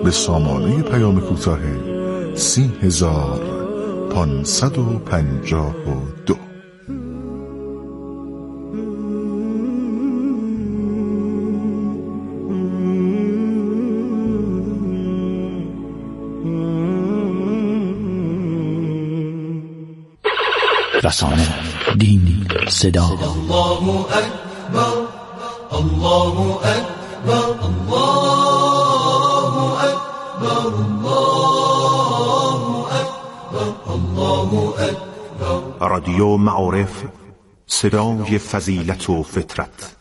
به سامانه پیام کوتاه 30,552. رسانه، دین، صدا. الله اکبر، الله اکبر، الله اکبر، الله اکبر، الله اکبر. رادیو معارف، صدای فضیلت و فطرت.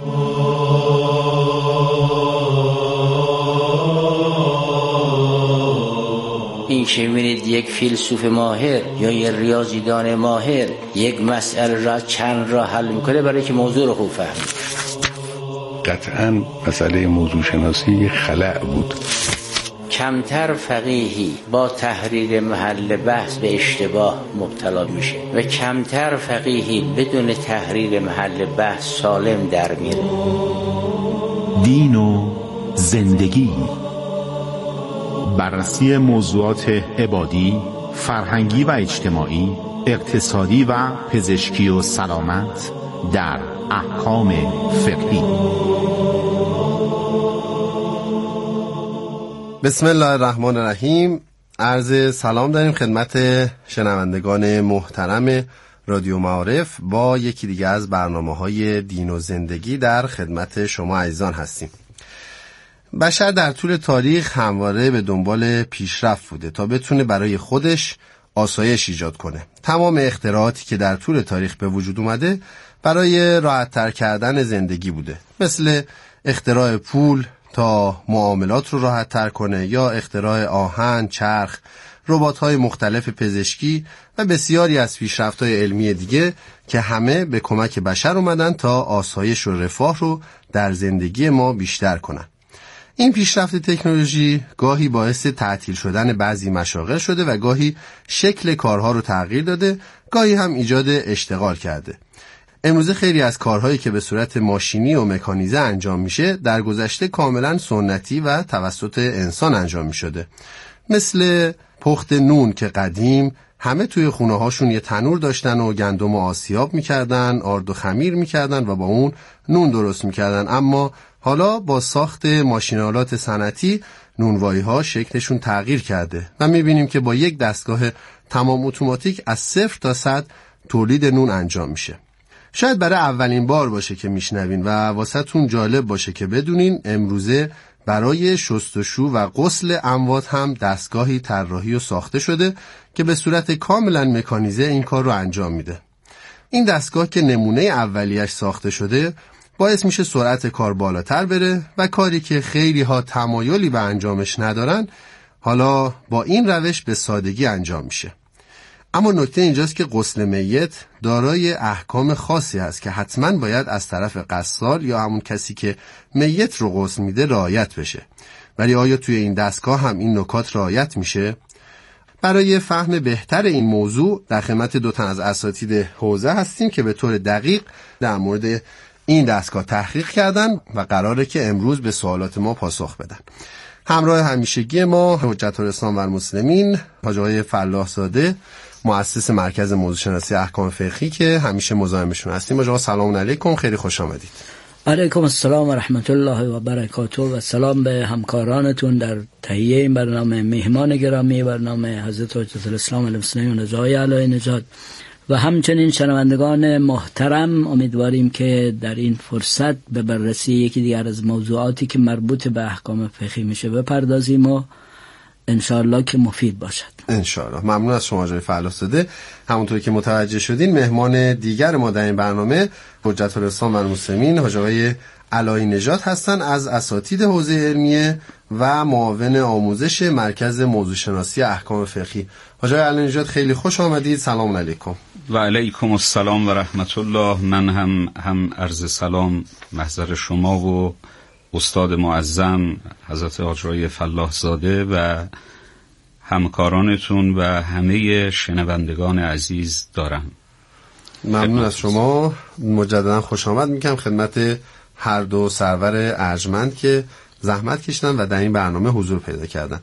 این که می‌بینید یک فیلسوف ماهر یا یک ریاضیدان ماهر یک مسئله را چند راه حل میکنه برای که موضوع رو خوب فهمید. قطعاً مسئله موضوع شناسی خلأ بود. کمتر فقیهی با تحریر محل بحث به اشتباه مبتلا میشه و کمتر فقیهی بدون تحریر محل بحث سالم در میره. دین و زندگی، بررسی موضوعات عبادی، فرهنگی و اجتماعی، اقتصادی و پزشکی و سلامت در احکام فقهی. بسم الله الرحمن الرحیم. عرض سلام داریم خدمت شنوندگان محترم رادیو معارف. با یکی دیگه از برنامه‌های دین و زندگی در خدمت شما عزیزان هستیم. بشر در طول تاریخ همواره به دنبال پیشرفت بوده تا بتونه برای خودش آسایش ایجاد کنه. تمام اختراعاتی که در طول تاریخ به وجود اومده برای راحت‌تر کردن زندگی بوده، مثل اختراع پول تا معاملات رو راحت‌تر کنه، یا اختراع آهن، چرخ، ربات‌های مختلف پزشکی و بسیاری از پیشرفت‌های علمی دیگه که همه به کمک بشر اومدن تا آسایش و رفاه رو در زندگی ما بیشتر کنن. این پیشرفت تکنولوژی گاهی باعث تعطیل شدن بعضی مشاغل شده و گاهی شکل کارها رو تغییر داده، گاهی هم ایجاد اشتغال کرده. امروزه خیلی از کارهایی که به صورت ماشینی و مکانیزه انجام میشه در گذشته کاملا سنتی و توسط انسان انجام میشده، مثل پخت نون که قدیم همه توی خونه هاشون یه تنور داشتن و گندم و آسیاب میکردن، آرد و خمیر میکردن و با اون نون درست میکردن. اما حالا با ساخت ماشینالات صنعتی نونوایی ها شکلشون تغییر کرده و میبینیم که با یک دستگاه تمام اتوماتیک از 0 تا 100 تولید نون انجام میشه. شاید برای اولین بار باشه که میشنوین و واسهتون جالب باشه که بدونین امروزه برای شستشو و غسل اموات هم دستگاهی طراحی و ساخته شده که به صورت کاملا مکانیزه این کار رو انجام میده. این دستگاه که نمونه اولیش ساخته شده باعث میشه سرعت کار بالاتر بره و کاری که خیلی ها تمایلی به انجامش ندارن حالا با این روش به سادگی انجام میشه. اما نکته اینجاست که غسل میت دارای احکام خاصی هست که حتما باید از طرف غسال یا همون کسی که میت رو غسل میده رعایت بشه. ولی آیا توی این دستگاه هم این نکات رعایت میشه؟ برای فهم بهتر این موضوع در خدمت 2 تن از اساتید حوزه هستیم که به طور دقیق در مورد این دستگاه تحقیق کردن و قراره که امروز به سوالات ما پاسخ بدن. همراه همیشگی ما حجت الاسلام و المسلمین حاج آقای فلاح زاده، مؤسس مرکز موضوع شناسی احکام فقهی که همیشه مزاحمشون هستیم. حاج آقا سلام علیکم، خیلی خوش آمدید. علیکم السلام و رحمت الله و برکاته و سلام به همکارانتون در تهیه این برنامه، مهمان گرامی برنامه حضرت حجت الاسلام و المسلمین رضای علی نژاد و همچنین شنوندگان محترم. امیدواریم که در این فرصت به بررسی یکی دیگر از موضوعاتی که مربوط به احکام فقهی میشه بپردازیم و انشاءالله که مفید باشد. انشاءالله. ممنون از شما آقای فلاح زاده. همونطور که متوجه شدین مهمان دیگر ما در این برنامه حجت الاسلام و المسلمین حاج آقای علی نژاد هستن، از اساتید حوزه علمیه و معاون آموزش مرکز موضوع شناسی احکام فقهی. حاج آقای علی نژاد خیلی خوش آمدید. سلام علیکم. و علیکم السلام و رحمت الله. من هم عرض سلام محضر شما و استاد معظم حضرت آقای فلاح زاده و همکارانتون و همه شنوندگان عزیز دارم. ممنون از شما. مجددا خوش آمد میگم خدمت هر دو سرور ارجمند که زحمت کشیدن و در این برنامه حضور پیدا کردن.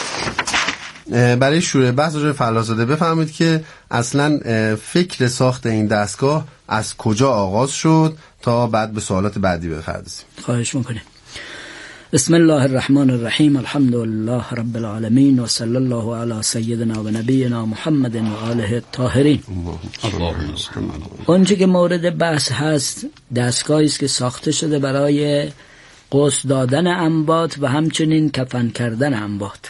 برای شروع بحث راجع به فلاح‌زاده بفرمایید که اصلا فکر ساخت این دستگاه از کجا آغاز شد تا بعد به سوالات بعدی بپردازیم. خواهش میکنم. بسم الله الرحمن الرحیم، الحمد لله رب العالمین و صلی الله علی سیدنا و نبینا محمد و آله الطاهرین. اونچه که مورد بحث هست دستگاهی است که ساخته شده برای غسل دادن انبات و همچنین کفن کردن انبات.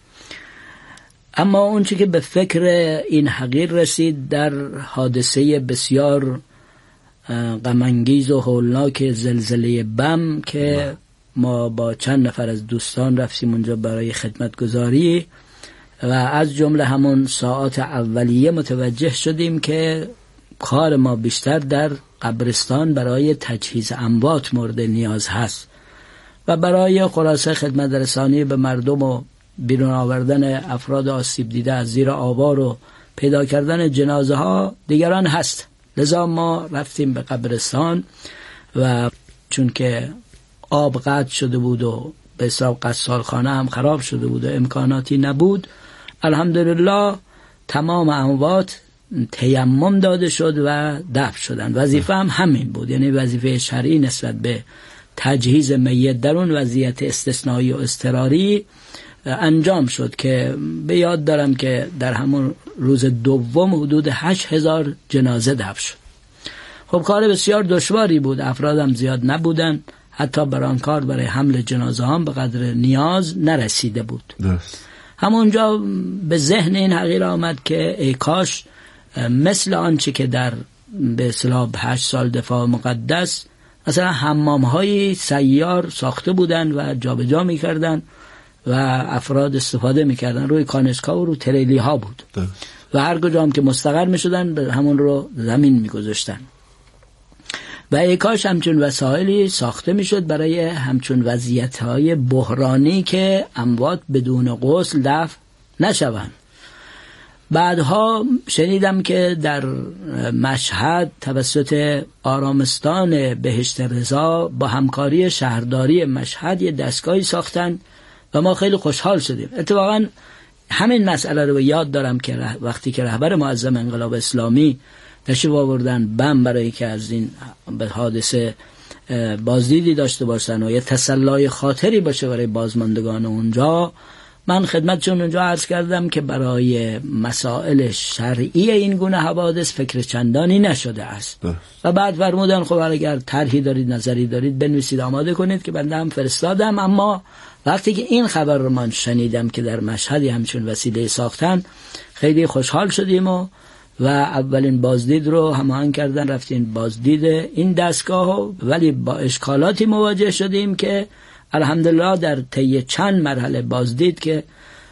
اما اونچه که به فکر این حقیر رسید در حادثه بسیار غم‌انگیز و هولناک زلزله بم که ما با چند نفر از دوستان رفتیم اونجا برای خدمتگزاری و از جمله همون ساعات اولیه متوجه شدیم که کار ما بیشتر در قبرستان برای تجهیز اموات مورد نیاز هست و برای خلاصه خدمت رسانی به مردم و بیرون آوردن افراد آسیب دیده از زیر آوار و پیدا کردن جنازه ها دیگران هست. لذا ما رفتیم به قبرستان و چون که آب قطع شده بود و به حساب غسالخانه هم خراب شده بود و امکاناتی نبود، الحمدلله تمام اموات تیمم داده شد و دفن شدند. وظیفه هم همین بود، یعنی وظیفه شرعی نسبت به تجهیز میت در اون وضعیت استثنایی و اضطراری انجام شد که به یاد دارم که در همون روز دوم حدود 8000 جنازه دفن شد. خب کار بسیار دشواری بود، افرادم زیاد نبودن، حتی برای حمل جنازه هم به قدر نیاز نرسیده بود. همونجا به ذهن این حقیر آمد که ای کاش مثل آنچه که در به اصطلاح 8 سال دفاع مقدس مثلا حمام‌های سیار ساخته بودن و جابجا می‌کردن و افراد استفاده می‌کردن، روی کانسکا و روی تریلی ها بود و هر کجا هم که مستقر می‌شدن به همون رو زمین می‌گذاشتن و ای کاش همچون وسایلی ساخته می‌شد برای همچون وضعیت‌های بحرانی که اموات بدون غسل دفن نشوند. بعدها شنیدم که در مشهد توسط آرامستان بهشت رضا با همکاری شهرداری مشهد یه دستگاهی ساختن و ما خیلی خوشحال شدیم. اتفاقا همین مسئله رو یاد دارم که وقتی که رهبر معظم انقلاب اسلامی تشریف آوردن بم برای که از این به حادثه بازدیدی داشته باشن و یه تسلای خاطری باشه برای بازماندگان اونجا، من خدمتشون اونجا عرض کردم که برای مسائل شرعی این گونه حوادث فکر چندانی نشده است و بعد فرمودن خب اگر طرحی دارید نظری دارید بنویسید آماده کنید که بنده هم فرستادم. اما وقتی که این خبر رو من شنیدم که در مشهدی همچون وسیله ساختن خیلی خوشحال شدیم و اولین بازدید رو هماهنگ کردن، رفتیم بازدید این دستگاه، ولی با اشکالاتی مواجه شدیم که الحمدلله در طی چند مرحله بازدید که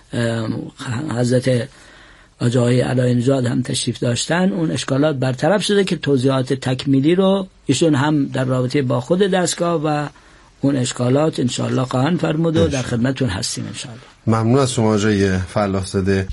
حضرت آقای علای نژاد هم تشریف داشتن اون اشکالات برطرف شده که توضیحات تکمیلی رو ایشون هم در رابطه با خود دستگاه و اون اشکالات انشاءالله خواهند فرمود و در خدمتون هستیم انشاءالله. ممنون از شما آقای فلاح‌زاده.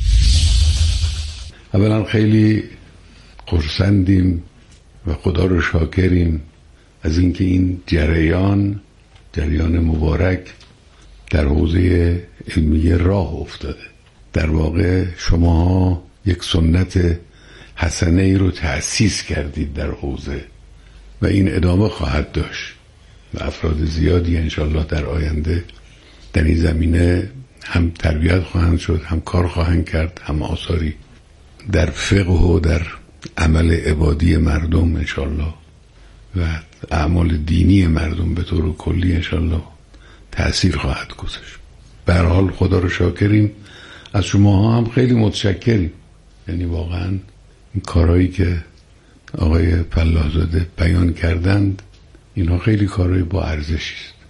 اولا خیلی خرسندیم و خدا رو شاکریم از اینکه این جریان مبارک در حوزه علمیه راه افتاده. در واقع شما یک سنت حسنه ای رو تأسیس کردید در حوزه و این ادامه خواهد داشت و افراد زیادی انشالله در آینده در این زمینه هم تربیت خواهند شد، هم کار خواهند کرد، هم آثاری در فقه و در عمل عبادی مردم انشالله و اعمال دینی مردم به طور کلی انشالله تأثیر خواهد گذاشت. به هر حال خدا رو شاکریم، از شما هم خیلی متشکریم. یعنی واقعا این کارهایی که آقای فلاح‌زاده بیان کردند اینا خیلی کارهای با ارزشی است.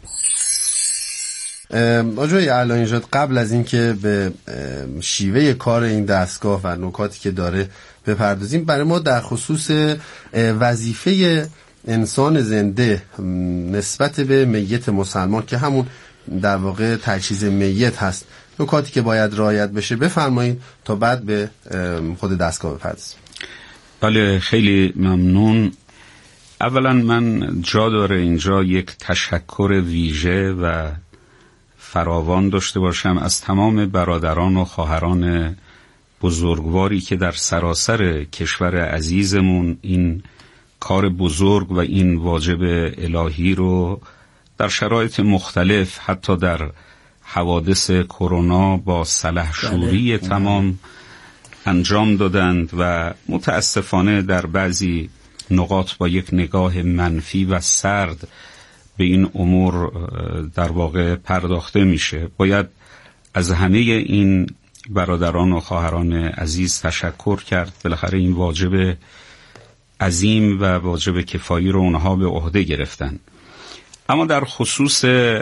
آقای علای نژاد، قبل از اینکه به شیوه کار این دستگاه و نکاتی که داره بپردازیم، برای ما در خصوص وظیفه انسان زنده نسبت به میت مسلمان که همون در واقع تجهیز میت هست، نکاتی که باید رعایت بشه بفرمایید تا بعد به خود دستگاه بپردازیم. بله، خیلی ممنون. اولا من جا داره اینجا یک تشکر ویژه و فراوان داشته باشم از تمام برادران و خواهران بزرگواری که در سراسر کشور عزیزمون این کار بزرگ و این واجب الهی رو در شرایط مختلف، حتی در حوادث کرونا با سلحشوری تمام انجام دادند و متاسفانه در بعضی نقاط با یک نگاه منفی و سرد به این امور در واقع پرداخته میشه. باید از همه این برادران و خواهران عزیز تشکر کرد. بالاخره این واجب عظیم و واجب کفایی رو اونها به عهده گرفتن. اما در خصوص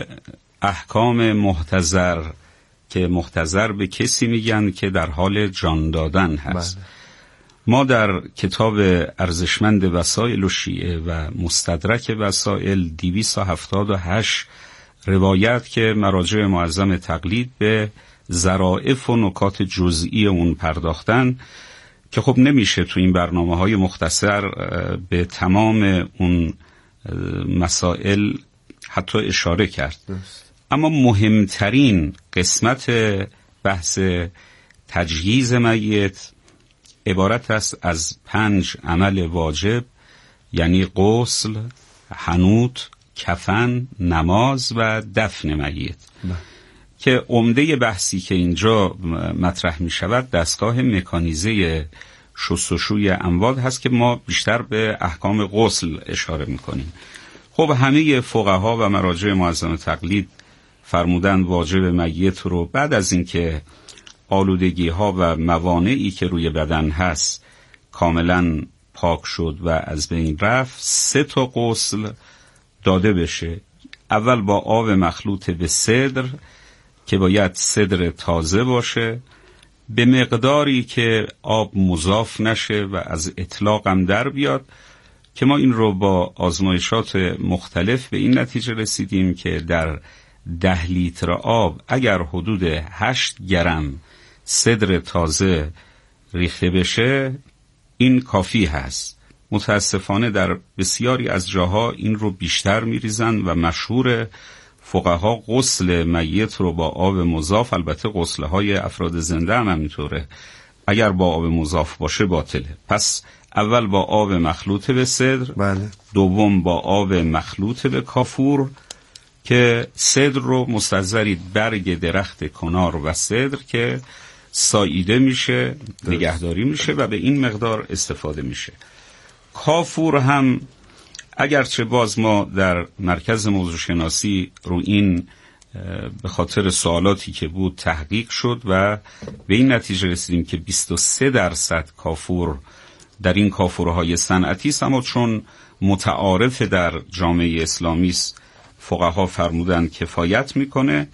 احکام محتضر که محتضر به کسی میگن که در حال جان دادن هست، ما در کتاب ارزشمند وسائل الشیعه و مستدرک وسائل 278 روایت که مراجع معظم تقلید به ظرائف و نکات جزئی اون پرداختن که خب نمیشه تو این برنامه‌های مختصر به تمام اون مسائل حتی اشاره کرد. اما مهمترین قسمت بحث تجهیز میت عبارت است از 5 عمل واجب، یعنی غسل، حنوط، کفن، نماز و دفن میت، که عمده بحثی که اینجا مطرح می شود دستگاه مکانیزه شستشوی اموات هست که ما بیشتر به احکام غسل اشاره می کنیم. خب همه فقها و مراجع معظم تقلید فرمودن واجب میت رو بعد از اینکه آلودگی ها و موانعی که روی بدن هست کاملا پاک شد و از بین رفت 3 تا غسل داده بشه. اول با آب مخلوط به سدر که باید سدر تازه باشه، به مقداری که آب مضاف نشه و از اطلاق هم در بیاد، که ما این رو با آزمایشات مختلف به این نتیجه رسیدیم که در 10 لیتر آب اگر حدود 8 گرم سدر تازه ریخته بشه این کافی هست. متاسفانه در بسیاری از جاها این رو بیشتر میریزن و مشهور فقها غسل میت رو با آب مضاف، البته غسل‌های افراد زنده هم همینطوره، اگر با آب مضاف باشه باطله. پس اول با آب مخلوط به سدر، دوم با آب مخلوط به کافور، که سدر رو مستحضرید برگ درخت کنار و سدر که ساییده میشه، نگهداری میشه و به این مقدار استفاده میشه. کافور هم اگرچه باز ما در مرکز موضوع شناسی رو این به خاطر سوالاتی که بود تحقیق شد و به این نتیجه رسیدیم که 23% کافور در این کافورهای صنعتی است، اما چون متعارف در جامعه اسلامی است فقها فرمودن کفایت میکنه،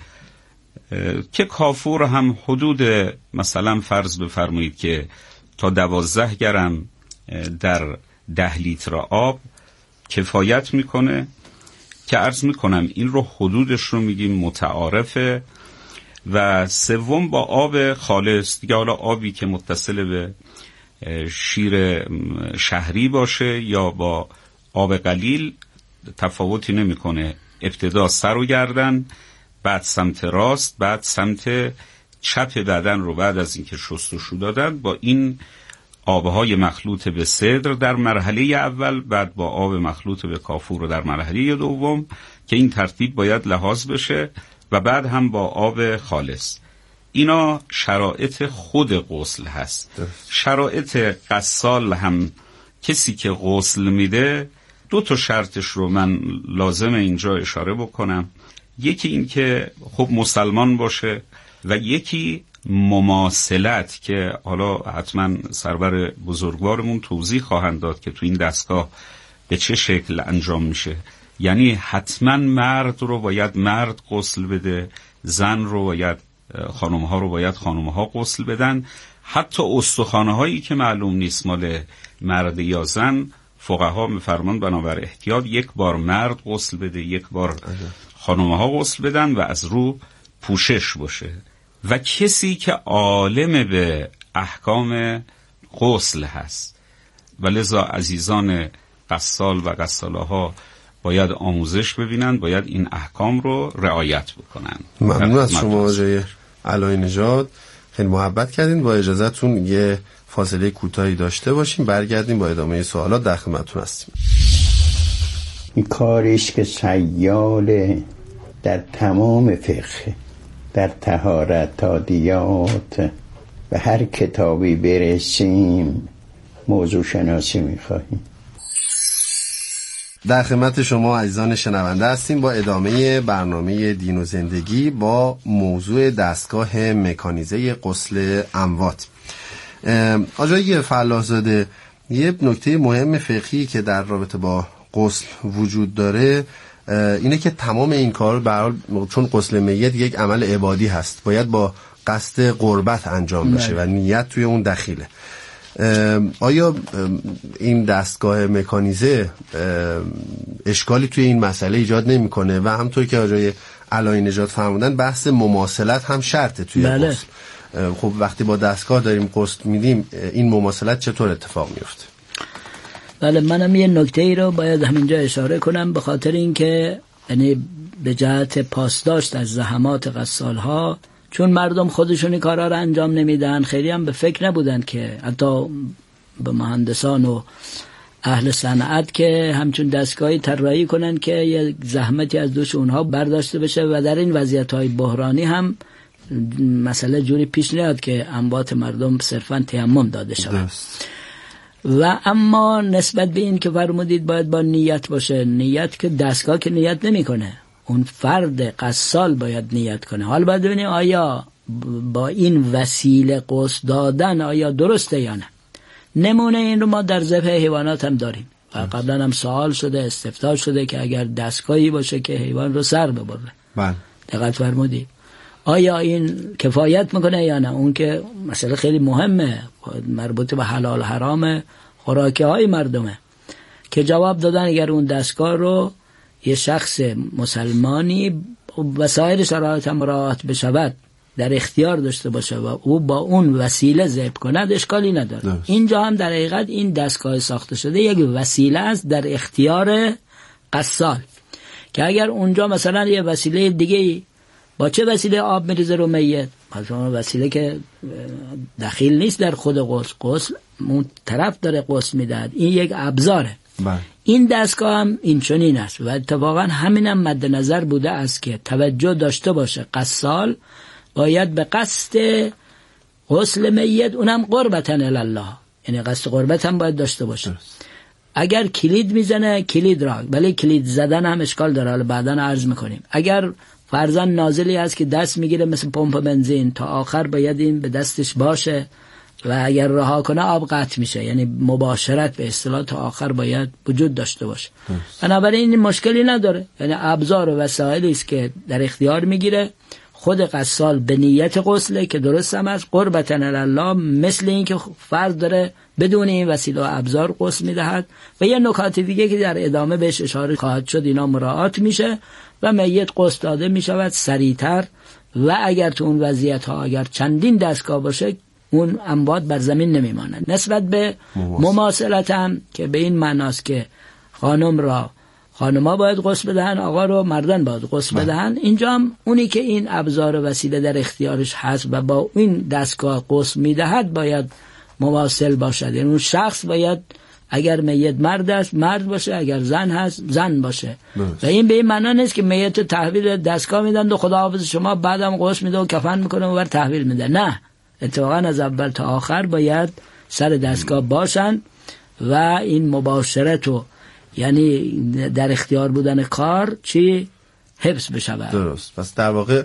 که کافور هم حدود مثلا فرض بفرمایید که تا 12 گرم در 10 لیتر آب کفایت میکنه، که عرض میکنم این رو حدودش رو میگیم متعارفه. و سوم با آب خالص دیگه، حالا آبی که متصل به شیر شهری باشه یا با آب قلیل تفاوتی نمیکنه. ابتدا سر و گردن، بعد سمت راست، بعد سمت چپ بدن رو بعد از اینکه شستشو دادن با این آبهای مخلوط به سدر در مرحله اول، بعد با آب مخلوط به کافور رو در مرحله دوم، که این ترتیب باید لحاظ بشه، و بعد هم با آب خالص. اینا شرایط خود غسل هست. شرایط غسال هم کسی که غسل میده 2 شرطش رو من لازم اینجا اشاره بکنم. یکی این که خب مسلمان باشه و یکی مماثلت، که حالا حتما سرور بزرگوارمون توضیح خواهند داد که تو این دستگاه به چه شکل انجام میشه. یعنی حتما مرد رو باید مرد غسل بده، زن رو باید خانم‌ها رو باید خانم‌ها غسل بدن. حتی استخوان‌هایی که معلوم نیست مال مرد یا زن، فقها می‌فرمان بنابر احتیاط 1 بار مرد غسل بده، 1 بار خانم‌ها غسل بدن و از رو پوشش باشه. و کسی که عالم به احکام غسل هست، و لذا عزیزان غسال و غساله ها باید آموزش ببینن، باید این احکام رو رعایت بکنن. ممنون از شما آقای علایی نژاد، خیلی محبت کردین. با اجازهتون یه فاصله کوتاهی داشته باشیم، برگردیم با ادامه سوالات در خدمتتون هستیم. این کاریش که سیاله در تمام فقه، در طهارت تا دیات، به هر کتابی برسیم موضوع شناسی میخواهیم. در خدمت شما عزیزان شنونده هستیم با ادامه برنامه دین و زندگی با موضوع دستگاه مکانیزه غسل اموات. آقای فلاح‌زاده، یه نکته مهم فقهی که در رابطه با غسل وجود داره اینه که تمام این کار برحال چون غسل میت یک عمل عبادی هست، باید با قصد قربت انجام بشه و نیت توی اون دخیله. آیا این دستگاه مکانیزه اشکالی توی این مسئله ایجاد نمیکنه؟ و همطور که آقای علایی نژاد فرمودن بحث مماثلت هم شرطه توی غسل. خب وقتی با دستگاه داریم غسل میدیم این مماثلت چطور اتفاق میفته؟ بله، منم یه نکته ای رو باید همینجا اشاره کنم، به خاطر اینکه یعنی به جهت پاسداشت از زحمات غسال‌ها، چون مردم خودشون کارا رو انجام نمیدن، خیلی هم به فکر نبودن که حتی به مهندسان و اهل صنعت که همچون دستگاهی طراحی کنن که یه زحمتی از دوش اونها برداشته بشه و در این وضعیت‌های بحرانی هم مسئله جوری پیش نیاد که اموات مردم صرفاً تیمم داده شود. و اما نسبت به این که فرمودید باید با نیت باشه، نیت که دستگاه که نیت نمیکنه، اون فرد غسال باید نیت کنه. حالا باید ببینیم آیا با این وسیله غسل دادن آیا درسته یا نه. نمونه این رو ما در ذبح حیوانات هم داریم و قبلا هم سوال شده، استفتاء شده که اگر دستگاهی باشه که حیوان رو سر ببره، بله دقت فرمودید، آیا این کفایت میکنه یا نه؟ اون که مسئله خیلی مهمه، مربوط به حلال حرام خوراکی های مردمه، که جواب دادن اگر اون دستگاه رو یه شخص مسلمانی وسایل شرایط هم مراعات بشود در اختیار داشته باشه و او با اون وسیله ذبح کند اشکالی نداره. اینجا هم در حقیقت این دستگاه ساخته شده یک وسیله است در اختیار غسال، که اگر اونجا مثلا یه وسیله دیگه با چه وسیله آب میریزه رو میت، مثلا وسیله که دخیل نیست در خود غسل اون طرف داره غسل میدهد، این یک ابزاره. این دستگاه هم این چنین است و اتفاقا همینم مد نظر بوده است که توجه داشته باشه غسال باید به قصد غسل میت، اونم قربتن الله، یعنی قصد قربت هم باید داشته باشه. اگر کلید میزنه کلید را، ولی کلید زدن هم اشکال داره، حالا بعداً عرض میکنیم. اگر فرضاً نازلی هست که دست میگیره مثل پمپ بنزین، تا آخر باید این به دستش باشه و اگر رها کنه آب قطع میشه، یعنی مباشرت به اصطلاح تا آخر باید وجود داشته باشه. بنابراین این مشکلی نداره، یعنی ابزار و وسایلی است که در اختیار میگیره خود غسال به نیت غسله که درست هم است، قربتن الله، مثل این که فرد داره بدون این وسیله و ابزار غسل میدهد. و یه نکات دیگه که در ادامه بهش اشاره خواهد شد اینا مراعات میشه و میت غسل داده میشود سریعتر. و اگر تو اون وضعیت ها اگر چندین دستگاه باشه اون اموات بر زمین نمیمانند. نسبت به مماثلت هم که به این معناست که خانم‌ها باید غسل بدهن، آقا رو مردان باید غسل بدهن. اینجا هم اونی که این ابزار و وسیله در اختیارش هست و با این دستگاه غسل میدهد باید مواصل باشد، یعنی اون شخص باید اگر میت مرد است مرد باشه، اگر زن هست زن باشه. و این به این معنی نیست که میت تحویل دستگاه میدن و خداحافظ شما بعدم غسل میده و کفن میکنه و بر تحویل میده، نه، اتفاقا از اول تا آخر باید سر دستگاه باشن و این مباشرت و یعنی در اختیار بودن کار چی حفظ بشود. درست. پس در واقع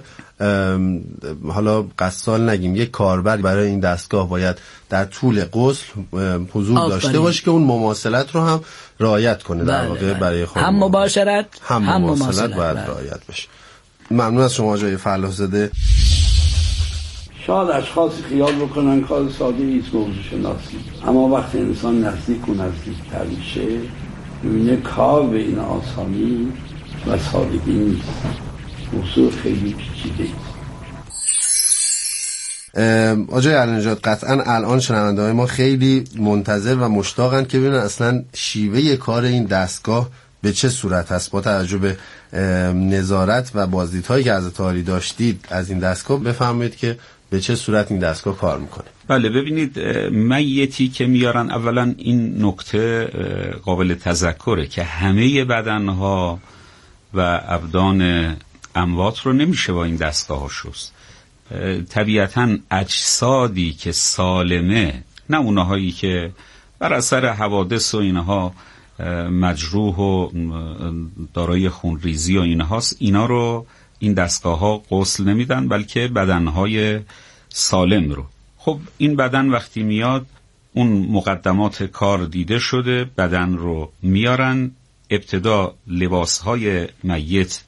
حالا غسال نگیم، یک کاربر برای این دستگاه باید در طول غسل حضور داشته باشه که اون مماثلت رو هم رعایت کنه. در واقع برای خانم هم مباشرت هم مماثلت باید رعایت بشه. ممنون از شما آقای فلاح‌زاده. شاید اشخاصی خیال بکنن کار ساده ایست موضوع شناسی، اما وقتی انسان نزدیک و نزدیکتر میشه ببینه کار به این آسانی و سادگی نیست، موضوع خیلی پیچیده است. آقای علایی نژاد، قطعا الان شنونده‌های ما خیلی منتظر و مشتاقن که ببینن اصلا شیوه کار این دستگاه به چه صورت هست؟ با توجه به نظارت و بازدیدهایی که حضرت عالی داشتید از این دستگاه بفرمایید که به چه صورت این دستگاه کار میکنه؟ بله، ببینید میتی که میارن، اولا این نکته قابل تذکره که همه بدنها و ابدان اموات رو نمیشه با این دستگاه ها شست. طبیعتاً اجسادی که سالمه، نه اونهایی که بر اثر حوادث و اینها مجروح و دارای خونریزی و اینهاست، اینا رو این دستگاه ها غسل نمیدن، بلکه بدنهای سالم رو. خب این بدن وقتی میاد، اون مقدمات کار دیده شده، بدن رو میارن، ابتدا لباسهای میت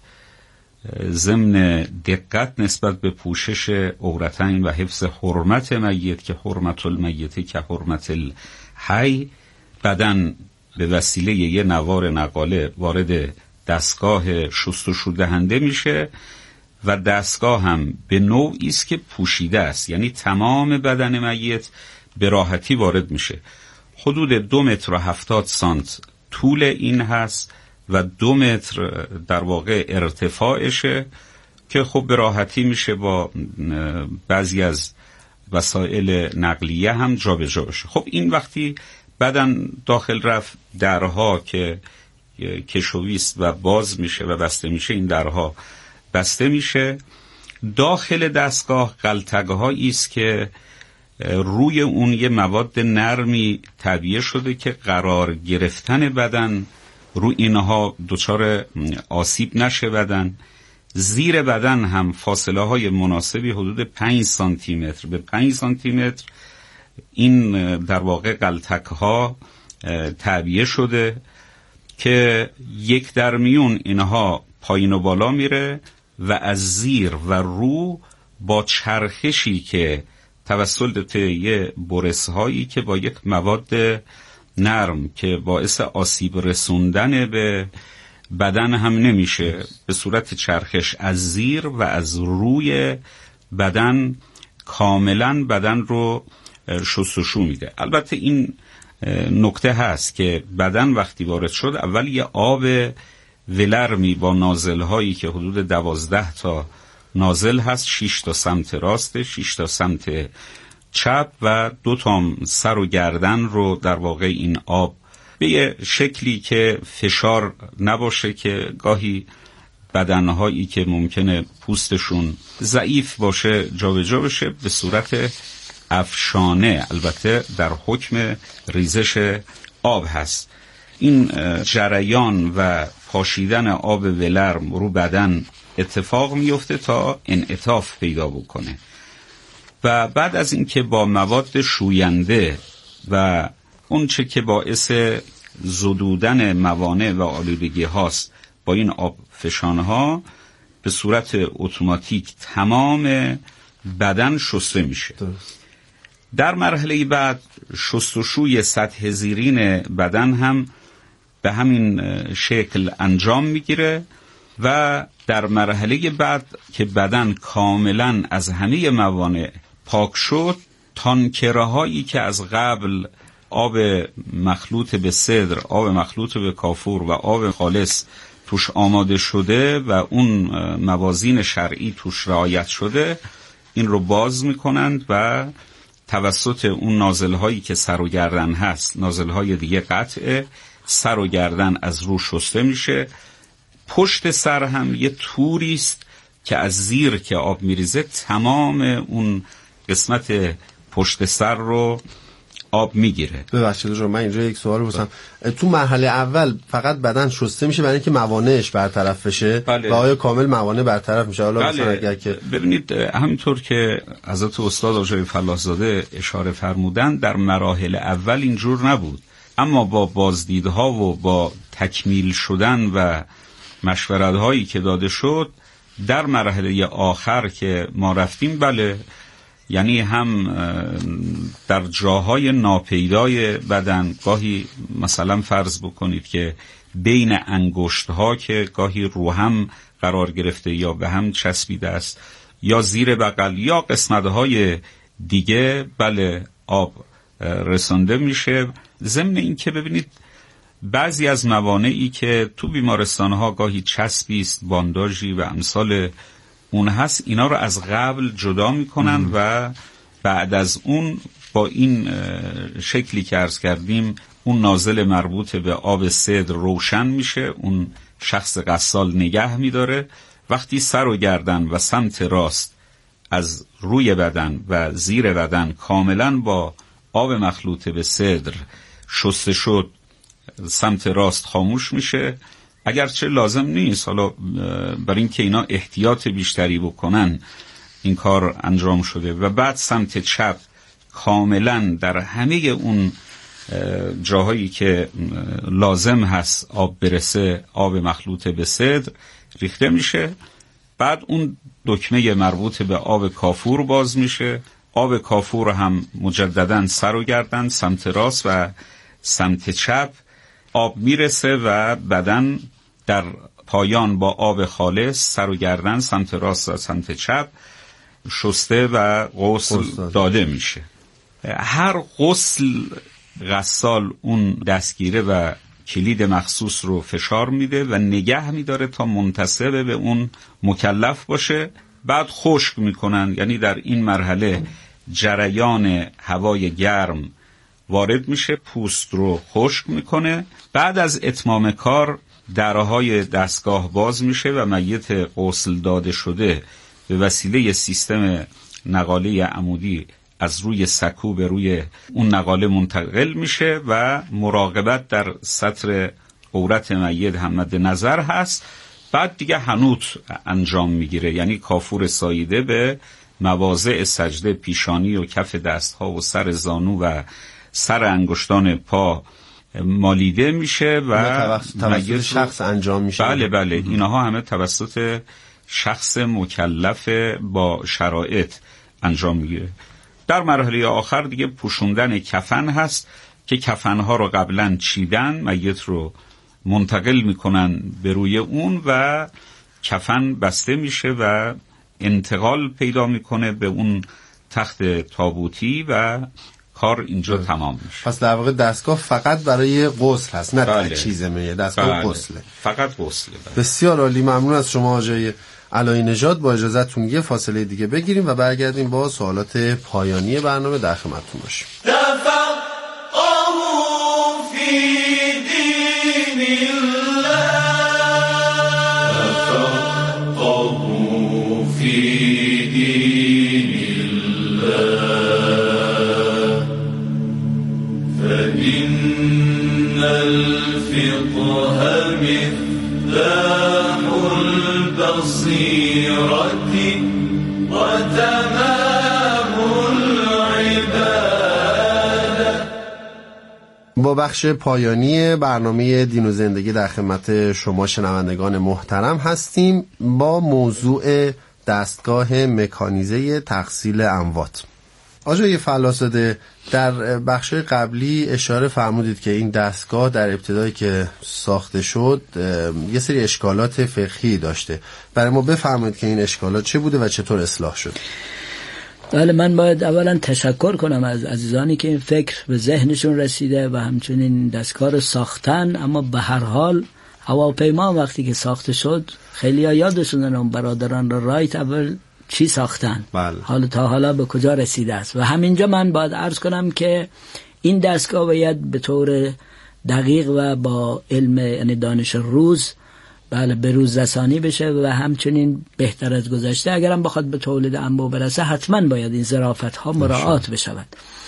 ضمن دقت نسبت به پوشش عورتین و حفظ حرمت میت که حرمت المیت که حرمت الحی، بدن به وسیله یه نوار نقاله وارد دستگاه شستشو دهنده میشه و دستگاه هم به نوعی است که پوشیده است، یعنی تمام بدن میت به راحتی وارد میشه. حدود 2 متر و 70 سانت طول این هست و 2 متر در واقع ارتفاعشه که خب به راحتی میشه با بعضی از وسایل نقلیه هم جابجا بشه. خب این وقتی بدن داخل رفت، درها که کشویست و باز میشه و بسته میشه، این درها بسته میشه. داخل دستگاه قلتگ‌هایی است که روی اون یه مواد نرمی تعبیه شده که قرار گرفتن بدن روی اینها دچار آسیب نشه بدن. زیر بدن هم فاصله های مناسبی حدود 5 سانتی متر به 5 سانتی متر این در واقع قلتک ها تعبیه شده که یک در میون اینها پایین و بالا میره و از زیر و رو با چرخشی که توسط یه برس هایی که با یک مواد نرم که باعث آسیب رسوندن به بدن هم نمیشه، به صورت چرخش از زیر و از روی بدن کاملا بدن رو شستشو میده. البته این نکته هست که بدن وقتی وارد شد، اول یه آب ولرمی با نازل هایی که حدود 12 تا نازل هست، 6 تا سمت راست، 6 تا سمت چپ و 2 تا سر و گردن رو در واقع این آب به یه شکلی که فشار نباشه که گاهی بدنهایی که ممکنه پوستشون ضعیف باشه جابجا بشه، به صورت افشانه، البته در حکم ریزش آب هست. این جریان و پاشیدن آب ولرم رو بدن اتفاق میفته تا انعطاف پیدا بکنه و بعد از اینکه با مواد شوینده و اون چه که باعث زدودن موانع و آلودگی هاست با این آب فشانه ها به صورت اتوماتیک تمام بدن شسته میشه. در مرحله بعد شستشوی سطح زیرین بدن هم به همین شکل انجام میگیره و در مرحله بعد که بدن کاملا از همه موانع پاک شد، تانکره هایی که از قبل آب مخلوط به سدر، آب مخلوط به کافور و آب خالص توش آماده شده و اون موازین شرعی توش رعایت شده، این رو باز میکنند و توسط اون نازل هایی که سر و گردن هست، نازل های دیگه قطعه، سر و گردن از رو شسته میشه. پشت سر هم یه توری است که از زیر که آب میریزه تمام اون قسمت پشت سر رو آب میگیره. ببخشید من اینجا یک سوال بپرسم. تو مرحله اول فقط بدن شسته میشه برای اینکه موانعش برطرف بشه؟ بله. و آیا کامل موانع برطرف میشه؟ حالا بله. مثلا اگر که ببینید همینطور که حضرت استاد آقای فلاح‌زاده اشاره فرمودن، در مراحل اول اینجور نبود، اما با بازدیدها و با تکمیل شدن و مشورت‌هایی که داده شد در مرحله آخر که ما رفتیم، بله، یعنی هم در جاهای ناپیدای بدن، گاهی مثلا فرض بکنید که بین انگشت‌ها که گاهی رو هم قرار گرفته یا به هم چسبیده است یا زیر بغل یا قسمت‌های دیگه، بله، آب رسانده میشه. ضمن این که ببینید بعضی از موانعی که تو بیمارستان‌ها گاهی چسبی است، بانداژی و امثال اون هست، اینا رو از قبل جدا میکنن و بعد از اون با این شکلی که عرض کردیم اون نازل مربوط به آب سدر روشن میشه، اون شخص غسال نگه میداره. وقتی سر و گردن و سمت راست از روی بدن و زیر بدن کاملا با آب مخلوط به سدر شسته شد، سمت راست خاموش میشه. اگرچه لازم نیست، حالا برای اینکه اینا احتیاط بیشتری بکنن این کار انجام شده. و بعد سمت چپ کاملا در همه اون جاهایی که لازم هست آب برسه، آب مخلوط به سدر ریخته میشه. بعد اون دکمه مربوط به آب کافور باز میشه. آب کافور هم مجددا سر و گردن، سمت راست و سمت چپ آب میرسه و بدن در پایان با آب خالص سر و گردن، سمت راست و سمت چپ شسته و غسل داده میشه. هر غسل غسال اون دستگیره و کلید مخصوص رو فشار میده و نگه میداره تا منتسب به اون مکلف باشه. بعد خشک میکنن، یعنی در این مرحله جریان هوای گرم وارد میشه، پوست رو خشک میکنه. بعد از اتمام کار درهای دستگاه باز میشه و میت غسل داده شده به وسیله سیستم نقاله عمودی از روی سکو به روی اون نقاله منتقل میشه و مراقبت در سطر عورت میت هم مد نظر هست. بعد دیگه حنوط انجام میگیره، یعنی کافور ساییده به مواضع سجده، پیشانی و کف دستها و سر زانو و سر انگشتان پا مالیده میشه و توسط شخص انجام میشه. بله اینها همه توسط شخص مکلف با شرایط انجام میگیره. در مرحله آخر دیگه پوشوندن کفن هست که کفنها رو قبلا چیدن، میت رو منتقل میکنن به روی اون و کفن بسته میشه و انتقال پیدا میکنه به اون تخت تابوتی و کار اینجا تمام میشه. پس در واقع دستگاه فقط برای غسل هست، نه تجهیز میه، دستگاه غسله، فقط غسله. بسیار عالی، ممنون از شما آقای علایی نژاد. با اجازهتون یه فاصله دیگه بگیریم و برگردیم با سوالات پایانی برنامه در خدمتتون باشیم. با بخش پایانی برنامه دین و زندگی در خدمت شما شنوندگان محترم هستیم با موضوع دستگاه مکانیزه تغسیل اموات. آقای فلاساده، در بخش قبلی اشاره فرمودید که این دستگاه در ابتدایی که ساخته شد یه سری اشکالات فقهی داشته. برای ما بفرمایید که این اشکالات چه بوده و چطور اصلاح شد؟ بله، من باید اولا تشکر کنم از عزیزانی که این فکر به ذهنشون رسیده و همچنین دستگاه رو ساختن. اما به هر حال هواپیما وقتی که ساخته شد خیلی ها یادشون اون برادران را رایت اول چی ساختن، حالا تا حالا به کجا رسیده است. و همینجا من باید عرض کنم که این دستگاه باید به طور دقیق و با علم، یعنی دانش روز، به روز رسانی بشه و همچنین بهتر از گذشته اگرم بخواد به تولید انبوه برسه حتما باید این ظرافت ها مراعات بشود.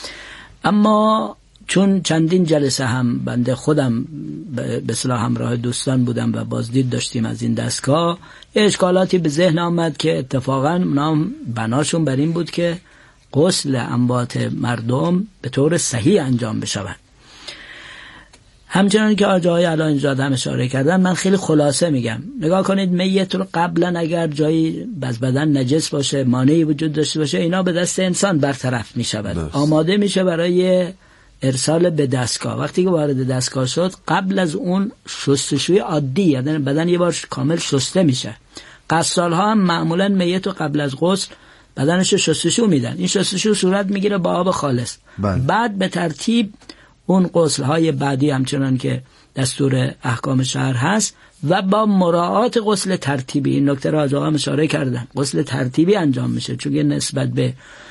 اما چون چندین جلسه هم بنده خودم به اصطلاح همراه دوستان بودم و بازدید داشتیم از این دستگاه، اشکالاتی به ذهن آمد که اتفاقا نام بناشون بر این بود که غسل اموات مردم به طور صحیح انجام بشود. همچنان که آقای علایی نژاد هم اشاره کردن، من خیلی خلاصه میگم. نگاه کنید، میت رو قبلا اگر جایی از بدن نجس باشه، مانعی وجود داشته باشه، اینا به دست انسان برطرف میشود، آماده میشه برای ارسال به دستگاه. وقتی که وارد دستگاه شد، قبل از اون شستشوی عادی، یعنی بدن یه بار کامل شسته میشه. غسال ها هم معمولا میت رو قبل از غسل بدنش شستشو میدن. این شستشو صورت میگیره با آب خالص. بعد به ترتیب اون غسل های بعدی همچنان که دستور احکام شهر هست و با مراعات غسل ترتیبی. این نکته را از آقا اشاره کردن، غسل ترتیبی انجام میشه، چون نسبت به